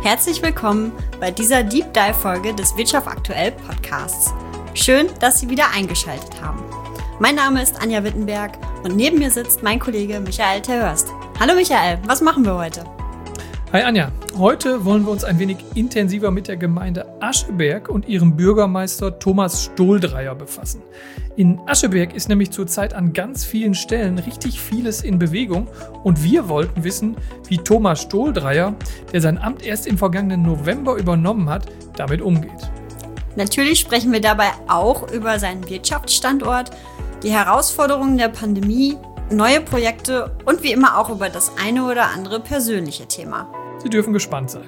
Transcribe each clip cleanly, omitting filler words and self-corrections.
Herzlich willkommen bei dieser Deep Dive Folge des Wirtschaft aktuell Podcasts. Schön, dass Sie wieder eingeschaltet haben. Mein Name ist Anja Wittenberg und neben mir sitzt mein Kollege Michael Terhörst. Hallo Michael, was machen wir heute? Hi Anja, heute wollen wir uns ein wenig intensiver mit der Gemeinde Ascheberg und ihrem Bürgermeister Thomas Stohldreyer befassen. In Ascheberg ist nämlich zurzeit an ganz vielen Stellen richtig vieles in Bewegung und wir wollten wissen, wie Thomas Stohldreyer, der sein Amt erst im vergangenen November übernommen hat, damit umgeht. Natürlich sprechen wir dabei auch über seinen Wirtschaftsstandort, die Herausforderungen der Pandemie, neue Projekte und wie immer auch über das eine oder andere persönliche Thema. Sie dürfen gespannt sein.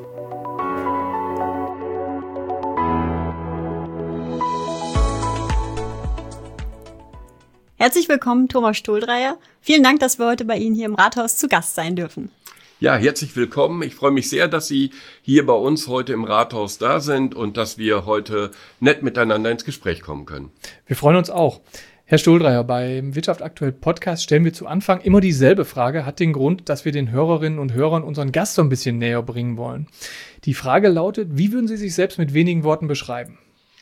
Herzlich willkommen, Thomas Stohldreyer. Vielen Dank, dass wir heute bei Ihnen hier im Rathaus zu Gast sein dürfen. Ja, herzlich willkommen. Ich freue mich sehr, dass Sie hier bei uns heute im Rathaus da sind und dass wir heute nett miteinander ins Gespräch kommen können. Wir freuen uns auch. Herr Stohldreyer, beim Wirtschaft aktuell Podcast stellen wir zu Anfang immer dieselbe Frage, hat den Grund, dass wir den Hörerinnen und Hörern unseren Gast so ein bisschen näher bringen wollen. Die Frage lautet, wie würden Sie sich selbst mit wenigen Worten beschreiben?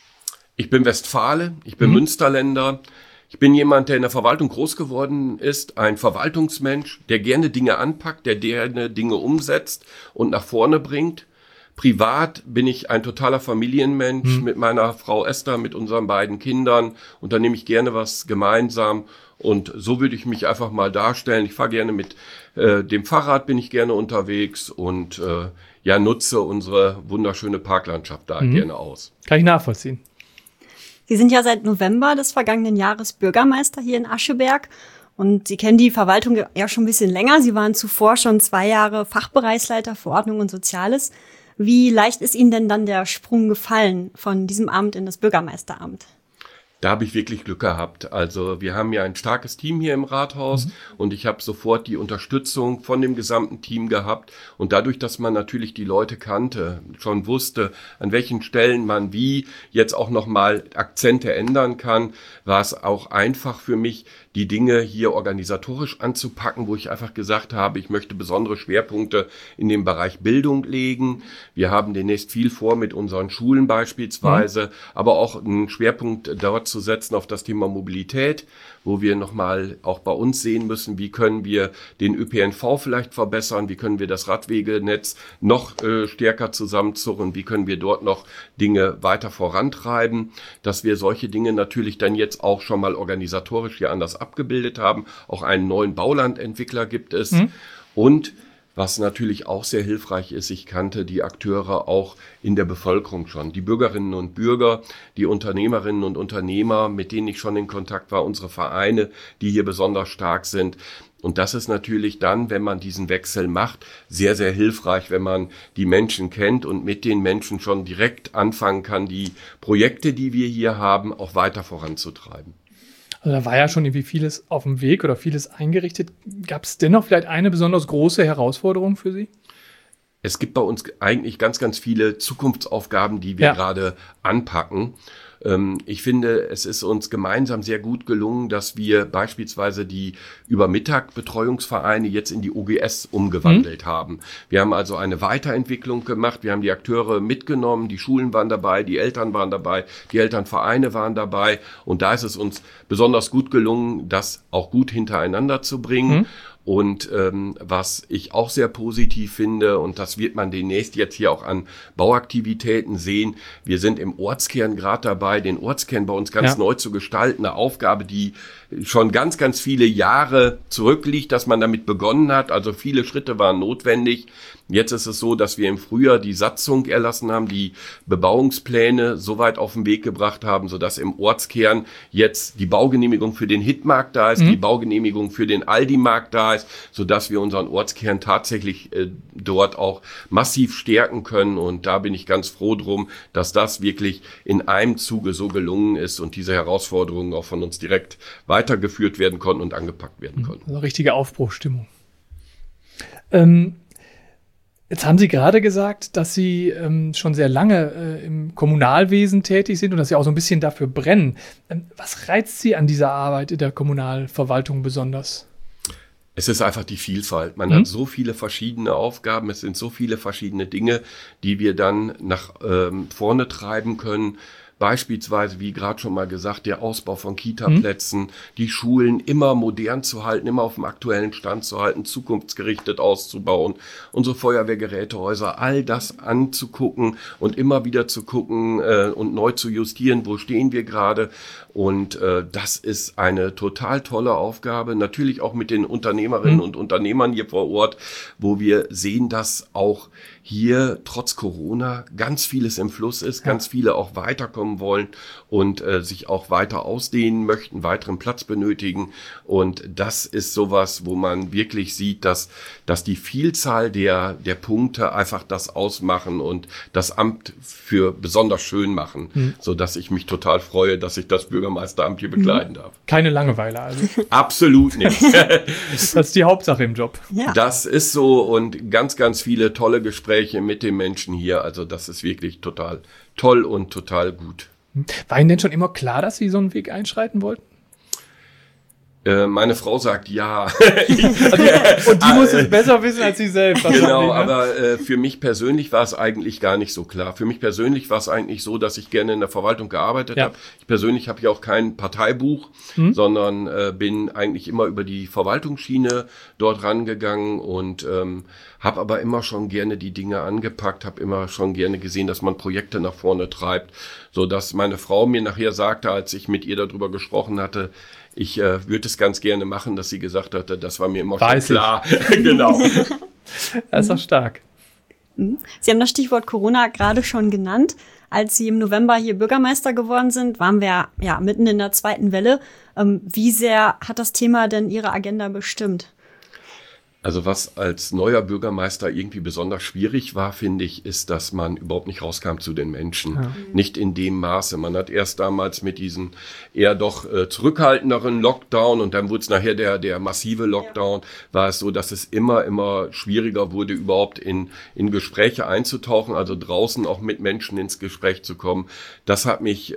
Ich bin Westfale, ich bin Münsterländer. Ich bin jemand, der in der Verwaltung groß geworden ist, ein Verwaltungsmensch, der gerne Dinge anpackt, der gerne Dinge umsetzt und nach vorne bringt. Privat bin ich ein totaler Familienmensch mit meiner Frau Esther, mit unseren beiden Kindern. Unternehme ich gerne was gemeinsam und so würde ich mich einfach mal darstellen. Ich fahre gerne mit dem Fahrrad, bin ich gerne unterwegs und nutze unsere wunderschöne Parklandschaft da gerne aus. Kann ich nachvollziehen. Sie sind ja seit November des vergangenen Jahres Bürgermeister hier in Ascheberg und Sie kennen die Verwaltung ja schon ein bisschen länger. Sie waren zuvor schon 2 Jahre Fachbereichsleiter für Ordnung und Soziales. Wie leicht ist Ihnen denn dann der Sprung gefallen von diesem Amt in das Bürgermeisteramt? Da habe ich wirklich Glück gehabt. Also wir haben ja ein starkes Team hier im Rathaus und ich habe sofort die Unterstützung von dem gesamten Team gehabt. Und dadurch, dass man natürlich die Leute kannte, schon wusste, an welchen Stellen man wie jetzt auch nochmal Akzente ändern kann, war es auch einfach für mich, die Dinge hier organisatorisch anzupacken, wo ich einfach gesagt habe, ich möchte besondere Schwerpunkte in dem Bereich Bildung legen. Wir haben demnächst viel vor mit unseren Schulen beispielsweise, aber auch einen Schwerpunkt dort zu setzen auf das Thema Mobilität, wo wir nochmal auch bei uns sehen müssen, wie können wir den ÖPNV vielleicht verbessern, wie können wir das Radwegenetz noch stärker zusammenzurren, wie können wir dort noch Dinge weiter vorantreiben, dass wir solche Dinge natürlich dann jetzt auch schon mal organisatorisch hier anders abgebildet haben. Auch einen neuen Baulandentwickler gibt es und was natürlich auch sehr hilfreich ist, ich kannte die Akteure auch in der Bevölkerung schon. Die Bürgerinnen und Bürger, die Unternehmerinnen und Unternehmer, mit denen ich schon in Kontakt war, unsere Vereine, die hier besonders stark sind. Und das ist natürlich dann, wenn man diesen Wechsel macht, sehr, sehr hilfreich, wenn man die Menschen kennt und mit den Menschen schon direkt anfangen kann, die Projekte, die wir hier haben, auch weiter voranzutreiben. Also da war ja schon irgendwie vieles auf dem Weg oder vieles eingerichtet. Gab es dennoch vielleicht eine besonders große Herausforderung für Sie? Es gibt bei uns eigentlich ganz, ganz viele Zukunftsaufgaben, die wir gerade anpacken. Ich finde, es ist uns gemeinsam sehr gut gelungen, dass wir beispielsweise die Übermittag-Betreuungsvereine jetzt in die OGS umgewandelt haben. Wir haben also eine Weiterentwicklung gemacht. Wir haben die Akteure mitgenommen. Die Schulen waren dabei, die Eltern waren dabei, die Elternvereine waren dabei. Und da ist es uns besonders gut gelungen, das auch gut hintereinander zu bringen. Und was ich auch sehr positiv finde, und das wird man demnächst jetzt hier auch an Bauaktivitäten sehen, wir sind im Ortskern gerade dabei, den Ortskern bei uns ganz neu zu gestalten. Eine Aufgabe, die schon ganz, ganz viele Jahre zurückliegt, dass man damit begonnen hat. Also viele Schritte waren notwendig. Jetzt ist es so, dass wir im Frühjahr die Satzung erlassen haben, die Bebauungspläne so weit auf den Weg gebracht haben, sodass im Ortskern jetzt die Baugenehmigung für den Hitmarkt da ist, die Baugenehmigung für den Aldi-Markt da ist, sodass wir unseren Ortskern tatsächlich dort auch massiv stärken können. Und da bin ich ganz froh drum, dass das wirklich in einem Zuge so gelungen ist und diese Herausforderungen auch von uns direkt weitergeführt werden konnten und angepackt werden konnten. Also richtige Aufbruchsstimmung. Jetzt haben Sie gerade gesagt, dass Sie schon sehr lange im Kommunalwesen tätig sind und dass Sie auch so ein bisschen dafür brennen. Was reizt Sie an dieser Arbeit in der Kommunalverwaltung besonders? Es ist einfach die Vielfalt. Man hat so viele verschiedene Aufgaben, es sind so viele verschiedene Dinge, die wir dann nach vorne treiben können. Beispielsweise, wie gerade schon mal gesagt, der Ausbau von Kita-Plätzen, die Schulen immer modern zu halten, immer auf dem aktuellen Stand zu halten, zukunftsgerichtet auszubauen, unsere Feuerwehrgerätehäuser, all das anzugucken und immer wieder zu gucken und neu zu justieren, wo stehen wir gerade. Und das ist eine total tolle Aufgabe, natürlich auch mit den Unternehmerinnen und Unternehmern hier vor Ort, wo wir sehen, dass auch hier trotz Corona ganz vieles im Fluss ist, ganz viele auch weiterkommen wollen und sich auch weiter ausdehnen möchten, weiteren Platz benötigen. Und das ist sowas, wo man wirklich sieht, dass die Vielzahl der Punkte einfach das ausmachen und das Amt für besonders schön machen, sodass ich mich total freue, dass ich das Bürgermeisteramt hier bekleiden darf. Keine Langeweile also. Absolut nicht. Das ist die Hauptsache im Job. Ja. Das ist so und ganz, ganz viele tolle Gespräche mit den Menschen hier. Also das ist wirklich total toll und total gut. War Ihnen denn schon immer klar, dass Sie so einen Weg einschreiten wollten? Meine Frau sagt ja. Und die muss es besser wissen als Sie selbst. Genau, aber für mich persönlich war es eigentlich gar nicht so klar. Für mich persönlich war es eigentlich so, dass ich gerne in der Verwaltung gearbeitet habe. Ich persönlich habe ja auch kein Parteibuch, sondern bin eigentlich immer über die Verwaltungsschiene dort rangegangen und habe aber immer schon gerne die Dinge angepackt, habe immer schon gerne gesehen, dass man Projekte nach vorne treibt, so dass meine Frau mir nachher sagte, als ich mit ihr darüber gesprochen hatte, ich würde es ganz gerne machen, dass sie gesagt hatte, das war mir immer schon klar. Genau. Das ist doch stark. Sie haben das Stichwort Corona gerade schon genannt. Als Sie im November hier Bürgermeister geworden sind, waren wir ja mitten in der zweiten Welle. Wie sehr hat das Thema denn Ihre Agenda bestimmt? Also was als neuer Bürgermeister irgendwie besonders schwierig war, finde ich, ist, dass man überhaupt nicht rauskam zu den Menschen. Ja. Nicht in dem Maße. Man hat erst damals mit diesen eher doch zurückhaltenderen Lockdown und dann wurde es nachher der massive Lockdown, war es so, dass es immer schwieriger wurde, überhaupt in Gespräche einzutauchen, also draußen auch mit Menschen ins Gespräch zu kommen. Das hat mich,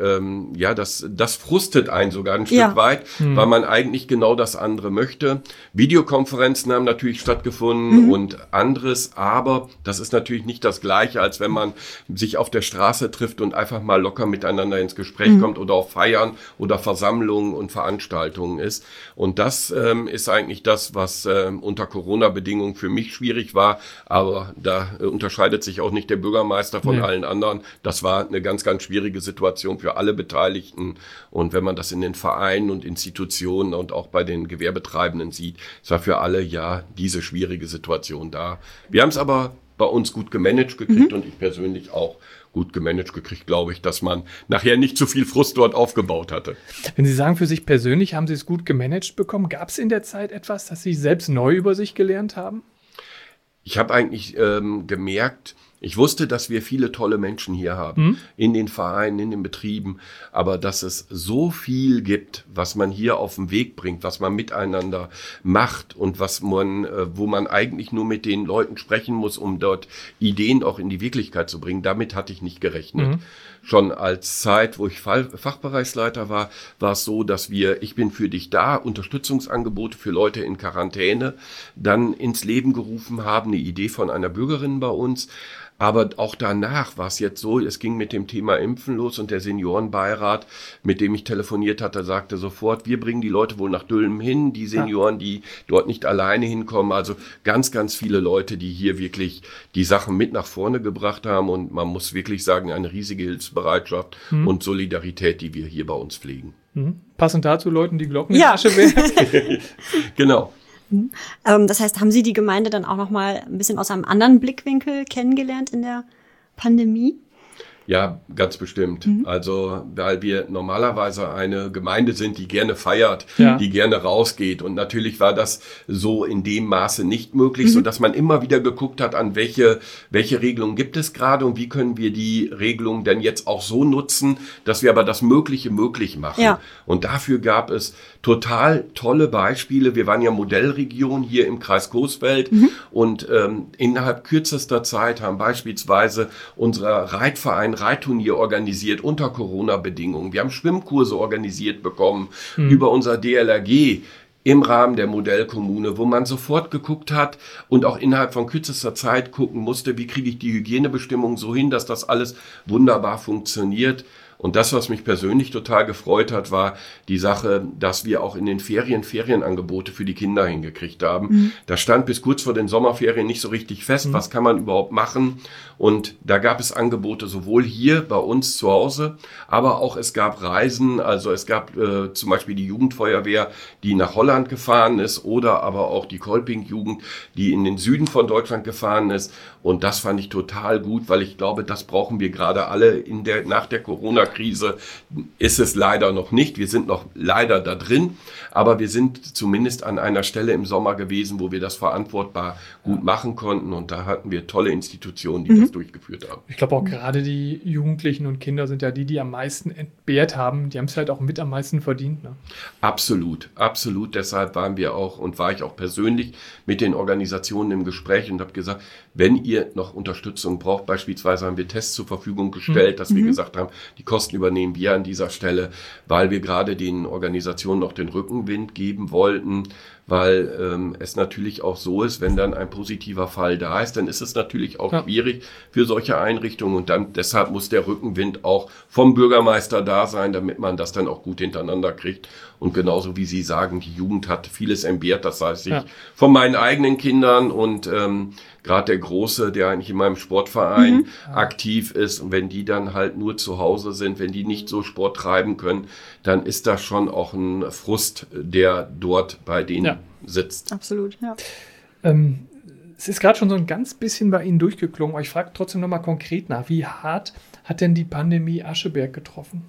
das frustet einen sogar ein Stück weit, weil man eigentlich genau das andere möchte. Videokonferenzen haben natürlich stattgefunden und anderes, aber das ist natürlich nicht das Gleiche, als wenn man sich auf der Straße trifft und einfach mal locker miteinander ins Gespräch kommt oder auf Feiern oder Versammlungen und Veranstaltungen ist. Und das ist eigentlich das, was unter Corona-Bedingungen für mich schwierig war, aber da unterscheidet sich auch nicht der Bürgermeister von allen anderen. Das war eine ganz, ganz schwierige Situation für alle Beteiligten und wenn man das in den Vereinen und Institutionen und auch bei den Gewerbetreibenden sieht, es war für alle diese schwierige Situation da. Wir haben es aber bei uns gut gemanagt gekriegt und ich persönlich auch gut gemanagt gekriegt, glaube ich, dass man nachher nicht zu viel Frust dort aufgebaut hatte. Wenn Sie sagen, für sich persönlich haben Sie es gut gemanagt bekommen, gab es in der Zeit etwas, das Sie selbst neu über sich gelernt haben? Ich habe eigentlich gemerkt, ich wusste, dass wir viele tolle Menschen hier haben, in den Vereinen, in den Betrieben, aber dass es so viel gibt, was man hier auf den Weg bringt, was man miteinander macht und wo man eigentlich nur mit den Leuten sprechen muss, um dort Ideen auch in die Wirklichkeit zu bringen. Damit hatte ich nicht gerechnet. Schon als Zeit, wo ich Fachbereichsleiter war, war es so, dass ich bin für dich da, Unterstützungsangebote für Leute in Quarantäne, dann ins Leben gerufen haben, eine Idee von einer Bürgerin bei uns. Aber auch danach war es jetzt so, es ging mit dem Thema Impfen los und der Seniorenbeirat, mit dem ich telefoniert hatte, sagte sofort, wir bringen die Leute wohl nach Dülmen hin, die Senioren, die dort nicht alleine hinkommen. Also ganz, ganz viele Leute, die hier wirklich die Sachen mit nach vorne gebracht haben und man muss wirklich sagen, eine riesige Hilfsbereitschaft und Solidarität, die wir hier bei uns pflegen. Passend dazu läuten die Glocken in Ascheberg. Genau. Das heißt, haben Sie die Gemeinde dann auch noch mal ein bisschen aus einem anderen Blickwinkel kennengelernt in der Pandemie? Ja, ganz bestimmt. Also, weil wir normalerweise eine Gemeinde sind, die gerne feiert, die gerne rausgeht. Und natürlich war das so in dem Maße nicht möglich, so dass man immer wieder geguckt hat, an welche Regelungen gibt es gerade und wie können wir die Regelungen denn jetzt auch so nutzen, dass wir aber das Mögliche möglich machen. Ja. Und dafür gab es total tolle Beispiele. Wir waren ja Modellregion hier im Kreis Coesfeld und innerhalb kürzester Zeit haben beispielsweise unser Reitverein Reitturnier organisiert unter Corona-Bedingungen. Wir haben Schwimmkurse organisiert bekommen über unser DLRG. im Rahmen der Modellkommune, wo man sofort geguckt hat und auch innerhalb von kürzester Zeit gucken musste, wie kriege ich die Hygienebestimmungen so hin, dass das alles wunderbar funktioniert. Und das, was mich persönlich total gefreut hat, war die Sache, dass wir auch in den Ferien Ferienangebote für die Kinder hingekriegt haben. Mhm. Da stand bis kurz vor den Sommerferien nicht so richtig fest, was kann man überhaupt machen. Und da gab es Angebote sowohl hier bei uns zu Hause, aber auch es gab Reisen. Also es gab zum Beispiel die Jugendfeuerwehr, die nach Holland gefahren ist, oder aber auch die Kolping-Jugend, die in den Süden von Deutschland gefahren ist. Und das fand ich total gut, weil ich glaube, das brauchen wir gerade alle nach der Corona-Krise ist es leider noch nicht. Wir sind noch leider da drin, aber wir sind zumindest an einer Stelle im Sommer gewesen, wo wir das verantwortbar gut machen konnten. Und da hatten wir tolle Institutionen, die das durchgeführt haben. Ich glaube auch gerade die Jugendlichen und Kinder sind ja die am meisten entbehrt haben. Die haben es halt auch mit am meisten verdient. Ne? Absolut, absolut. Deshalb war ich auch persönlich mit den Organisationen im Gespräch und habe gesagt, wenn ihr noch Unterstützung braucht, beispielsweise haben wir Tests zur Verfügung gestellt, dass wir gesagt haben, die Kosten übernehmen wir an dieser Stelle, weil wir gerade den Organisationen noch den Rückenwind geben wollten, weil es natürlich auch so ist, wenn dann ein positiver Fall da ist, dann ist es natürlich auch schwierig für solche Einrichtungen und dann deshalb muss der Rückenwind auch vom Bürgermeister da sein, damit man das dann auch gut hintereinander kriegt. Und genauso wie Sie sagen, die Jugend hat vieles entbehrt, das weiß ich von meinen eigenen Kindern und gerade der Große, der eigentlich in meinem Sportverein aktiv ist und wenn die dann halt nur zu Hause sind, wenn die nicht so Sport treiben können, dann ist das schon auch ein Frust, der dort bei denen sitzt. Absolut, ja. Es ist gerade schon so ein ganz bisschen bei Ihnen durchgeklungen, aber ich frage trotzdem nochmal konkret nach. Wie hart hat denn die Pandemie Ascheberg getroffen?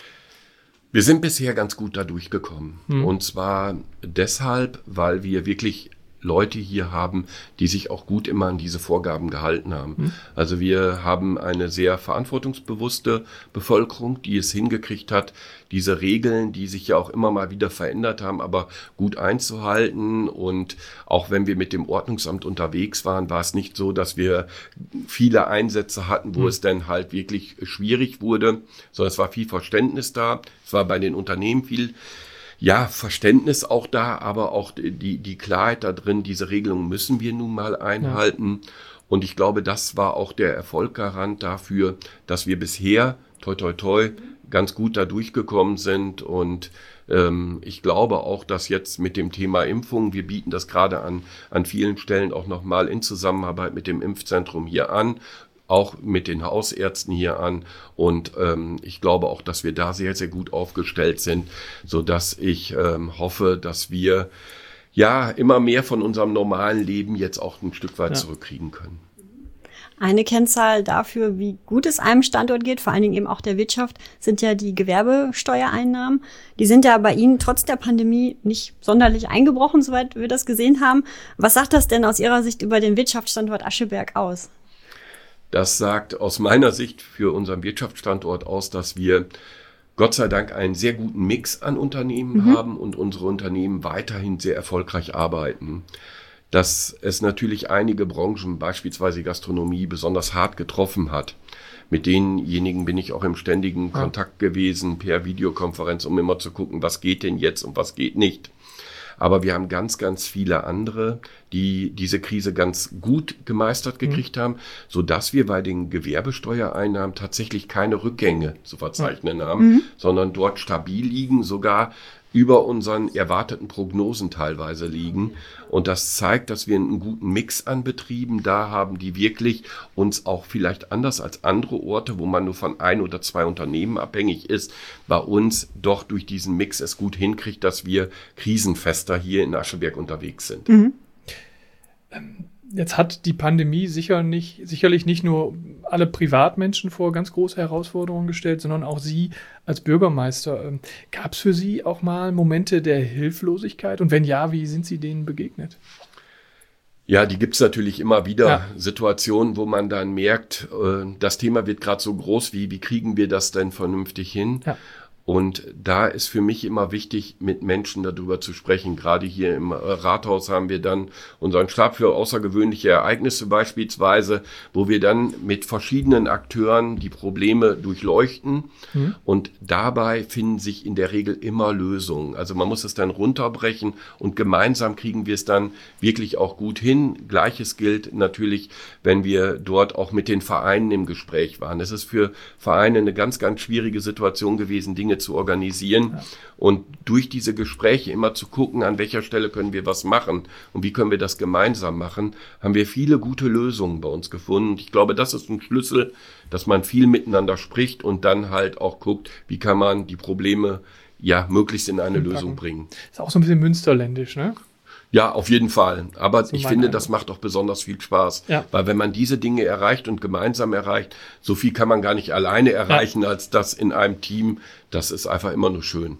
Wir sind bisher ganz gut da durchgekommen. Und zwar deshalb, weil wir wirklich Leute hier haben, die sich auch gut immer an diese Vorgaben gehalten haben. Also wir haben eine sehr verantwortungsbewusste Bevölkerung, die es hingekriegt hat, diese Regeln, die sich ja auch immer mal wieder verändert haben, aber gut einzuhalten. Und auch wenn wir mit dem Ordnungsamt unterwegs waren, war es nicht so, dass wir viele Einsätze hatten, wo es dann halt wirklich schwierig wurde, sondern es war viel Verständnis da. Es war bei den Unternehmen viel Verständnis auch da, aber auch die Klarheit da drin, diese Regelungen müssen wir nun mal einhalten. Ja. Und ich glaube, das war auch der Erfolgsgarant dafür, dass wir bisher, toi toi toi, ganz gut da durchgekommen sind. Und ich glaube auch, dass jetzt mit dem Thema Impfung, wir bieten das gerade an vielen Stellen auch nochmal in Zusammenarbeit mit dem Impfzentrum hier an, auch mit den Hausärzten hier an und ich glaube auch, dass wir da sehr, sehr gut aufgestellt sind, so dass ich hoffe, dass wir immer mehr von unserem normalen Leben jetzt auch ein Stück weit zurückkriegen können. Eine Kennzahl dafür, wie gut es einem Standort geht, vor allen Dingen eben auch der Wirtschaft, sind ja die Gewerbesteuereinnahmen. Die sind ja bei Ihnen trotz der Pandemie nicht sonderlich eingebrochen, soweit wir das gesehen haben. Was sagt das denn aus Ihrer Sicht über den Wirtschaftsstandort Ascheberg aus? Das sagt aus meiner Sicht für unseren Wirtschaftsstandort aus, dass wir Gott sei Dank einen sehr guten Mix an Unternehmen haben und unsere Unternehmen weiterhin sehr erfolgreich arbeiten. Dass es natürlich einige Branchen, beispielsweise Gastronomie, besonders hart getroffen hat. Mit denjenigen bin ich auch im ständigen Kontakt gewesen, per Videokonferenz, um immer zu gucken, was geht denn jetzt und was geht nicht. Aber wir haben ganz, ganz viele andere, die diese Krise ganz gut gemeistert gekriegt haben, so dass wir bei den Gewerbesteuereinnahmen tatsächlich keine Rückgänge zu verzeichnen haben, sondern dort stabil liegen, sogar über unseren erwarteten Prognosen teilweise liegen. Und das zeigt, dass wir einen guten Mix an Betrieben da haben, die wirklich uns auch vielleicht anders als andere Orte, wo man nur von 1 oder 2 Unternehmen abhängig ist, bei uns doch durch diesen Mix es gut hinkriegt, dass wir krisenfester hier in Ascheberg unterwegs sind. Jetzt hat die Pandemie sicherlich nicht nur alle Privatmenschen vor ganz große Herausforderungen gestellt, sondern auch Sie als Bürgermeister. Gab es für Sie auch mal Momente der Hilflosigkeit? Und wenn ja, wie sind Sie denen begegnet? Ja, die gibt's natürlich immer wieder. Situationen, wo man dann merkt, das Thema wird gerade so groß, wie kriegen wir das denn vernünftig hin? Ja. Und da ist für mich immer wichtig, mit Menschen darüber zu sprechen. Gerade hier im Rathaus haben wir dann unseren Stab für außergewöhnliche Ereignisse beispielsweise, wo wir dann mit verschiedenen Akteuren die Probleme durchleuchten. Und dabei finden sich in der Regel immer Lösungen. Also man muss es dann runterbrechen und gemeinsam kriegen wir es dann wirklich auch gut hin. Gleiches gilt natürlich, wenn wir dort auch mit den Vereinen im Gespräch waren. Es ist für Vereine eine ganz, ganz schwierige Situation gewesen, Dinge zu organisieren und durch diese Gespräche immer zu gucken, an welcher Stelle können wir was machen und wie können wir das gemeinsam machen, haben wir viele gute Lösungen bei uns gefunden. Und ich glaube, das ist ein Schlüssel, dass man viel miteinander spricht und dann halt auch guckt, wie kann man die Probleme möglichst in eine Lösung bringen. Ist auch so ein bisschen münsterländisch, ne? Ja, auf jeden Fall. Aber ich finde, das macht auch besonders viel Spaß. Ja. Weil wenn man diese Dinge erreicht und gemeinsam erreicht, so viel kann man gar nicht alleine erreichen, als das in einem Team. Das ist einfach immer nur schön.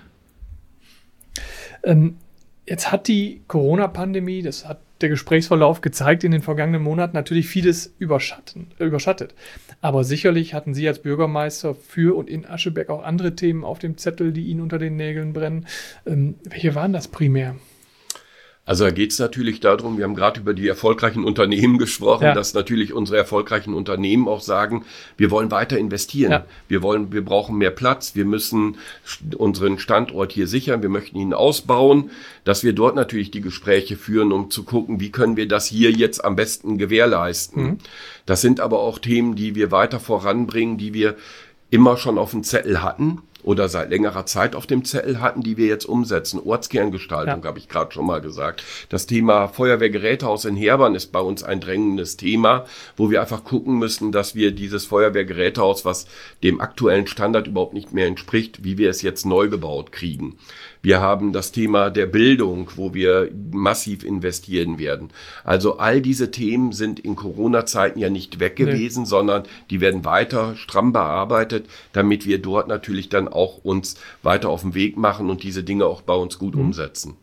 Jetzt hat die Corona-Pandemie, das hat der Gesprächsverlauf gezeigt, in den vergangenen Monaten natürlich vieles überschattet. Aber sicherlich hatten Sie als Bürgermeister für und in Ascheberg auch andere Themen auf dem Zettel, die Ihnen unter den Nägeln brennen. Welche waren das primär? Also da geht es natürlich darum, wir haben gerade über die erfolgreichen Unternehmen gesprochen, dass natürlich unsere erfolgreichen Unternehmen auch sagen, wir wollen weiter investieren. Ja. Wir brauchen mehr Platz, wir müssen unseren Standort hier sichern, wir möchten ihn ausbauen, dass wir dort natürlich die Gespräche führen, um zu gucken, wie können wir das hier jetzt am besten gewährleisten. Das sind aber auch Themen, die wir weiter voranbringen, die wir immer schon auf dem Zettel hatten oder seit längerer Zeit auf dem Zettel hatten, die wir jetzt umsetzen. Ortskerngestaltung, habe ich gerade schon mal gesagt. Das Thema Feuerwehrgerätehaus in Herbern ist bei uns ein drängendes Thema, wo wir einfach gucken müssen, dass wir dieses Feuerwehrgerätehaus, was dem aktuellen Standard überhaupt nicht mehr entspricht, wie wir es jetzt neu gebaut kriegen. Wir haben das Thema der Bildung, wo wir massiv investieren werden. Also all diese Themen sind in Corona-Zeiten ja nicht weg gewesen, sondern die werden weiter stramm bearbeitet, damit wir dort natürlich dann auch uns weiter auf den Weg machen und diese Dinge auch bei uns gut umsetzen.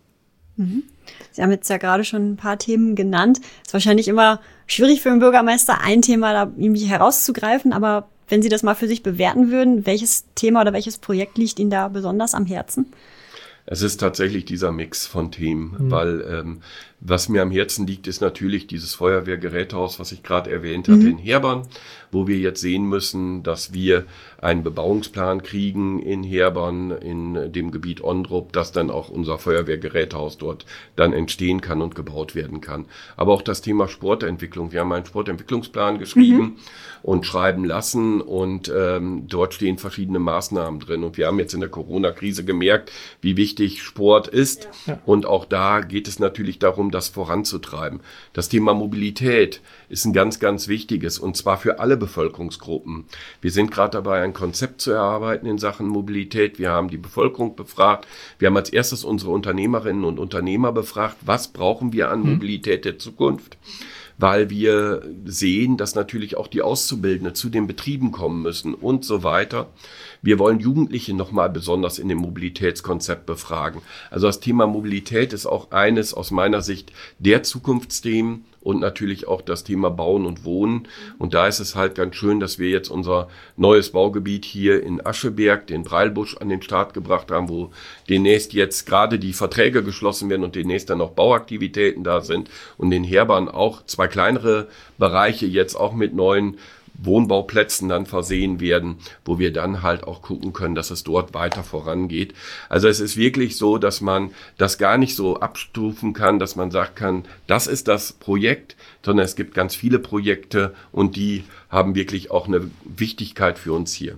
Sie haben jetzt ja gerade schon ein paar Themen genannt. Es ist wahrscheinlich immer schwierig für einen Bürgermeister, ein Thema da irgendwie herauszugreifen, aber wenn Sie das mal für sich bewerten würden, welches Thema oder welches Projekt liegt Ihnen da besonders am Herzen? Es ist tatsächlich dieser Mix von Themen, weil was mir am Herzen liegt, ist natürlich dieses Feuerwehrgerätehaus, was ich gerade erwähnt hatte, in Herbern, wo wir jetzt sehen müssen, dass wir einen Bebauungsplan kriegen in Herbern, in dem Gebiet Ondrup, dass dann auch unser Feuerwehrgerätehaus dort dann entstehen kann und gebaut werden kann. Aber auch das Thema Sportentwicklung. Wir haben einen Sportentwicklungsplan geschrieben und schreiben lassen und dort stehen verschiedene Maßnahmen drin. Und wir haben jetzt in der Corona-Krise gemerkt, wie wichtig Sport ist. Ja. Und auch da geht es natürlich darum, das voranzutreiben. Das Thema Mobilität ist ein ganz, ganz wichtiges und zwar für alle Bevölkerungsgruppen. Wir sind gerade dabei, ein Konzept zu erarbeiten in Sachen Mobilität. Wir haben die Bevölkerung befragt. Wir haben als erstes unsere Unternehmerinnen und Unternehmer befragt, was brauchen wir an Mobilität der Zukunft? Weil wir sehen, dass natürlich auch die Auszubildenden zu den Betrieben kommen müssen und so weiter. Wir wollen Jugendliche nochmal besonders in dem Mobilitätskonzept befragen. Also das Thema Mobilität ist auch eines aus meiner Sicht der Zukunftsthemen und natürlich auch das Thema Bauen und Wohnen. Und da ist es halt ganz schön, dass wir jetzt unser neues Baugebiet hier in Ascheberg, den Breilbusch, an den Start gebracht haben, wo demnächst jetzt gerade die Verträge geschlossen werden und demnächst dann noch Bauaktivitäten da sind. Und in Herbern auch 2 kleinere Bereiche jetzt auch mit neuen Wohnbauplätzen dann versehen werden, wo wir dann halt auch gucken können, dass es dort weiter vorangeht. Also es ist wirklich so, dass man das gar nicht so abstufen kann, dass man sagen kann, das ist das Projekt, sondern es gibt ganz viele Projekte und die haben wirklich auch eine Wichtigkeit für uns hier.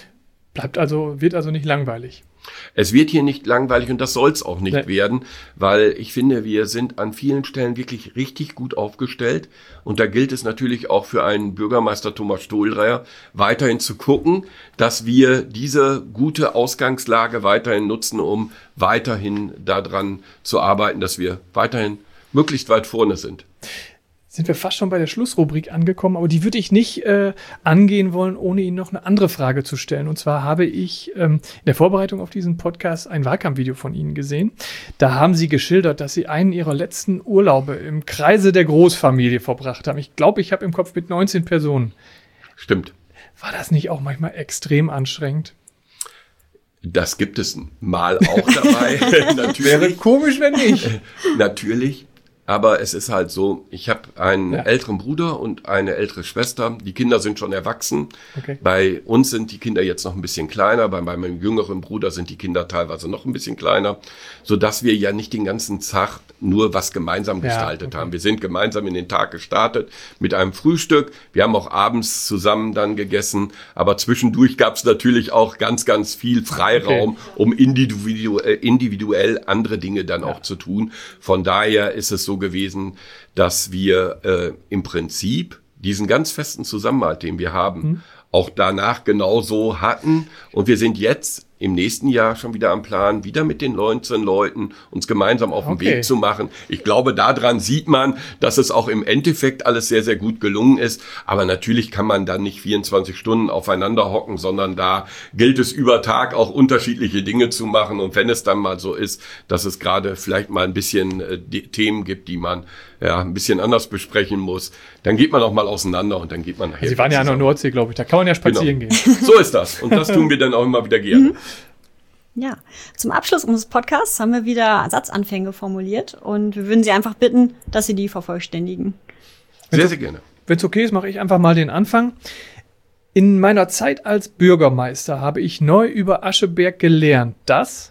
Wird also nicht langweilig. Es wird hier nicht langweilig und das soll es auch nicht werden, weil ich finde, wir sind an vielen Stellen wirklich richtig gut aufgestellt und da gilt es natürlich auch für einen Bürgermeister Thomas Stoldrayer weiterhin zu gucken, dass wir diese gute Ausgangslage weiterhin nutzen, um weiterhin daran zu arbeiten, dass wir weiterhin möglichst weit vorne sind. Sind wir fast schon bei der Schlussrubrik angekommen, aber die würde ich nicht angehen wollen, ohne Ihnen noch eine andere Frage zu stellen. Und zwar habe ich in der Vorbereitung auf diesen Podcast ein Wahlkampfvideo von Ihnen gesehen. Da haben Sie geschildert, dass Sie einen Ihrer letzten Urlaube im Kreise der Großfamilie verbracht haben. Ich glaube, ich habe im Kopf mit 19 Personen. Stimmt. War das nicht auch manchmal extrem anstrengend? Das gibt es mal auch dabei. Wäre komisch, wenn nicht. Natürlich. Aber es ist halt so, ich habe einen älteren Bruder und eine ältere Schwester. Die Kinder sind schon erwachsen. Okay. Bei uns sind die Kinder jetzt noch ein bisschen kleiner. Bei meinem jüngeren Bruder sind die Kinder teilweise noch ein bisschen kleiner, sodass wir ja nicht den ganzen Tag nur was gemeinsam gestaltet haben. Wir sind gemeinsam in den Tag gestartet mit einem Frühstück. Wir haben auch abends zusammen dann gegessen. Aber zwischendurch gab es natürlich auch ganz, ganz viel Freiraum, um individuell andere Dinge dann auch zu tun. Von daher ist es so gewesen, dass wir im Prinzip diesen ganz festen Zusammenhalt, den wir haben, auch danach genauso hatten. Und wir sind jetzt im nächsten Jahr schon wieder am Plan, wieder mit den 19 Leuten uns gemeinsam auf den Weg zu machen. Ich glaube, daran sieht man, dass es auch im Endeffekt alles sehr, sehr gut gelungen ist. Aber natürlich kann man dann nicht 24 Stunden aufeinander hocken, sondern da gilt es über Tag auch unterschiedliche Dinge zu machen. Und wenn es dann mal so ist, dass es gerade vielleicht mal ein bisschen Themen gibt, die man ein bisschen anders besprechen muss, dann geht man auch mal auseinander und dann geht man nachher. Sie waren ja an der Nordsee, glaube ich. Da kann man ja spazieren gehen. So ist das. Und das tun wir dann auch immer wieder gerne. Ja, zum Abschluss unseres Podcasts haben wir wieder Satzanfänge formuliert und wir würden Sie einfach bitten, dass Sie die vervollständigen. Sehr, sehr gerne. Wenn es okay ist, mache ich einfach mal den Anfang. In meiner Zeit als Bürgermeister habe ich neu über Ascheberg gelernt, dass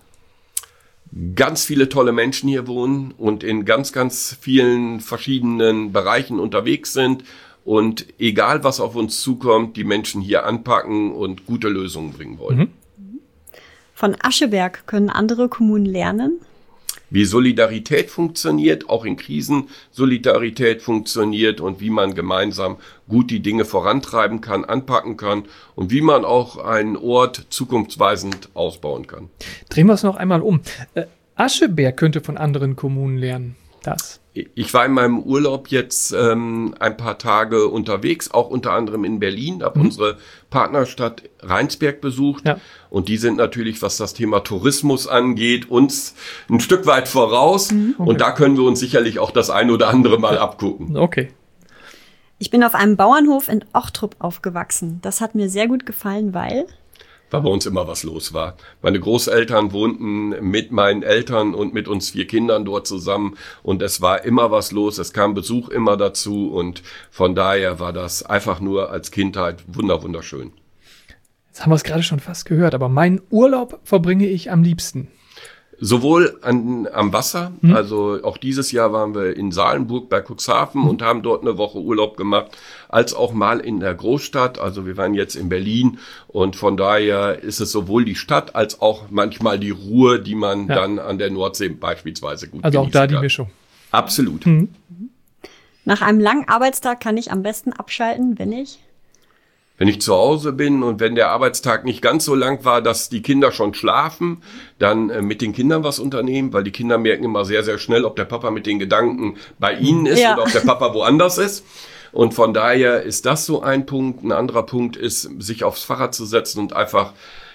ganz viele tolle Menschen hier wohnen und in ganz, ganz vielen verschiedenen Bereichen unterwegs sind. Und egal, was auf uns zukommt, die Menschen hier anpacken und gute Lösungen bringen wollen. Von Ascheberg können andere Kommunen lernen, wie Solidarität funktioniert, auch in Krisen Solidarität funktioniert und wie man gemeinsam gut die Dinge vorantreiben kann, anpacken kann und wie man auch einen Ort zukunftsweisend ausbauen kann. Drehen wir es noch einmal um. Ascheberg könnte von anderen Kommunen lernen. Das. Ich war in meinem Urlaub jetzt ein paar Tage unterwegs, auch unter anderem in Berlin, habe unsere Partnerstadt Rheinsberg besucht. Ja. Und die sind natürlich, was das Thema Tourismus angeht, uns ein Stück weit voraus. Okay. Und da können wir uns sicherlich auch das ein oder andere Mal abgucken. Okay. Ich bin auf einem Bauernhof in Ochtrup aufgewachsen. Das hat mir sehr gut gefallen, weil bei uns immer was los war. Meine Großeltern wohnten mit meinen Eltern und mit uns 4 Kindern dort zusammen und es war immer was los, es kam Besuch immer dazu und von daher war das einfach nur als Kindheit wunderschön. Jetzt haben wir es gerade schon fast gehört, aber meinen Urlaub verbringe ich am liebsten. Sowohl am Wasser, also auch dieses Jahr waren wir in Salenburg bei Cuxhaven und haben dort eine Woche Urlaub gemacht, als auch mal in der Großstadt, also wir waren jetzt in Berlin und von daher ist es sowohl die Stadt als auch manchmal die Ruhe, die man dann an der Nordsee beispielsweise gut also auch da die Mischung. Absolut. Nach einem langen Arbeitstag kann ich am besten abschalten, wenn ich zu Hause bin und wenn der Arbeitstag nicht ganz so lang war, dass die Kinder schon schlafen, dann mit den Kindern was unternehmen, weil die Kinder merken immer sehr, sehr schnell, ob der Papa mit den Gedanken bei ihnen ist oder ob der Papa woanders ist. Und von daher ist das so ein Punkt. Ein anderer Punkt ist, sich aufs Fahrrad zu setzen und einfach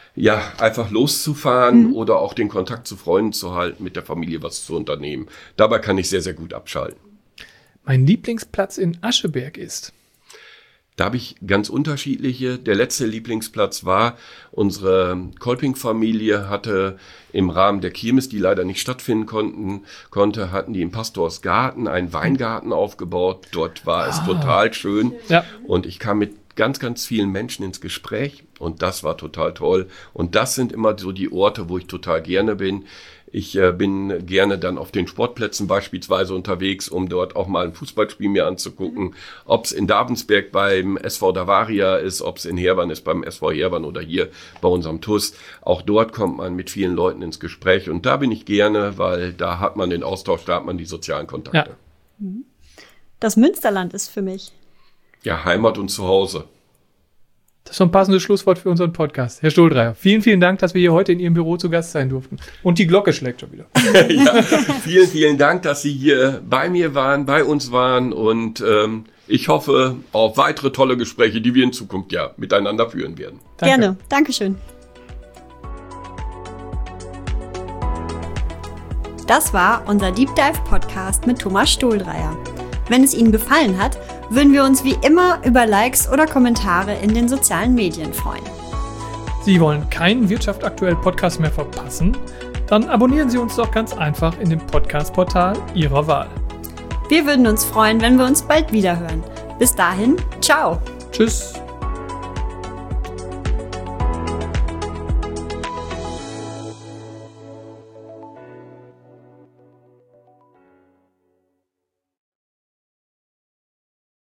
loszufahren oder auch den Kontakt zu Freunden zu halten, mit der Familie was zu unternehmen. Dabei kann ich sehr, sehr gut abschalten. Mein Lieblingsplatz in Ascheberg ist? Da habe ich ganz unterschiedliche. Der letzte Lieblingsplatz war, unsere Kolping-Familie hatte im Rahmen der Kirmes, die leider nicht stattfinden konnte, hatten die im Pastorsgarten einen Weingarten aufgebaut. Dort war es total schön. Ja. Und ich kam mit ganz, ganz vielen Menschen ins Gespräch und das war total toll. Und das sind immer so die Orte, wo ich total gerne bin. Ich bin gerne dann auf den Sportplätzen beispielsweise unterwegs, um dort auch mal ein Fußballspiel mir anzugucken. Ob es in Davensberg beim SV Davaria ist, ob es in Herwann ist beim SV Herwann oder hier bei unserem TUS. Auch dort kommt man mit vielen Leuten ins Gespräch und da bin ich gerne, weil da hat man den Austausch, da hat man die sozialen Kontakte. Ja. Das Münsterland ist für mich ja Heimat und Zuhause. Das ist so ein passendes Schlusswort für unseren Podcast. Herr Stoldreyer, vielen, vielen Dank, dass wir hier heute in Ihrem Büro zu Gast sein durften. Und die Glocke schlägt schon wieder. Ja, vielen, vielen Dank, dass Sie hier bei mir waren, bei uns waren. Und ich hoffe auf weitere tolle Gespräche, die wir in Zukunft miteinander führen werden. Danke. Gerne. Dankeschön. Das war unser Deep Dive Podcast mit Thomas Stoldreyer. Wenn es Ihnen gefallen hat, würden wir uns wie immer über Likes oder Kommentare in den sozialen Medien freuen. Sie wollen keinen Wirtschaft aktuell Podcast mehr verpassen? Dann abonnieren Sie uns doch ganz einfach in dem Podcast-Portal Ihrer Wahl. Wir würden uns freuen, wenn wir uns bald wiederhören. Bis dahin, ciao. Tschüss.